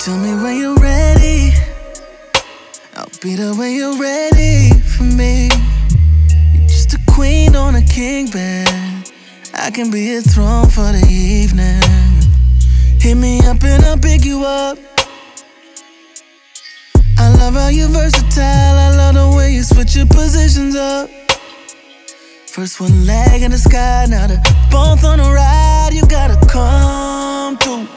tell me when you're ready. I'll be there when you're ready for me. You're just a queen on a king bed. I can be a throne for the evening. Hit me up and I'll pick you up. I love how you're versatile. I love the way you switch your positions up. First one leg in the sky, now they're both on a ride. You gotta come through.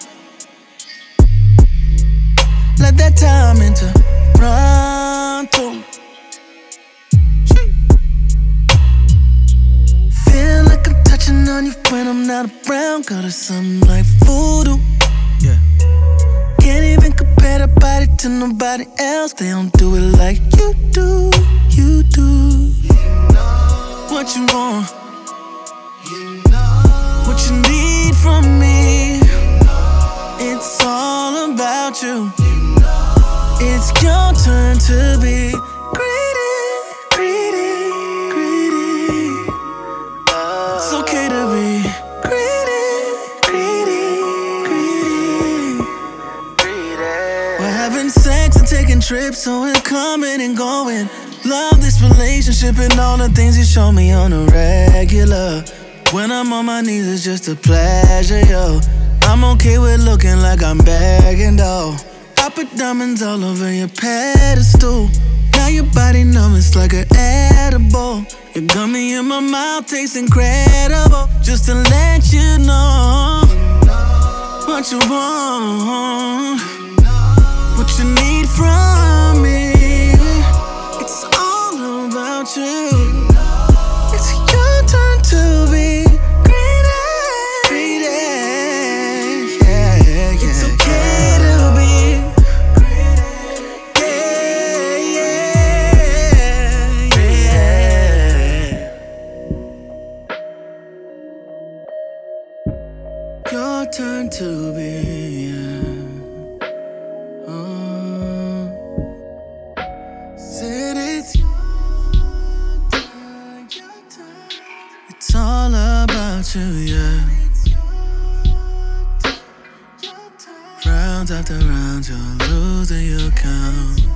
Let that time enter pronto. Feel like I'm touching on you when I'm not around. Girl, it's something like voodoo. Yeah. Can't even compare the body to nobody else. They don't do it like you do. You do. What you want? What you need from me? It's all about you. It's your turn to be greedy, greedy, greedy. It's okay to be greedy, greedy, greedy. We're having sex and taking trips, so we're coming and going. Love this relationship and all the things you show me on a regular. When I'm on my knees, it's just a pleasure, yo. I'm okay with looking like I'm begging, though. I put diamonds all over your pedestal. Now your body numb, it's like an edible. Your gummy in my mouth tastes incredible. Just to let you know what you want, what you need from me. It's all about you. It's your turn to be greedy, greedy. Yeah, yeah, yeah. It's okay to be greedy. Yeah, yeah, yeah. Your turn to be. Said it's all about you, yeah. Rounds after rounds, you're losing your count.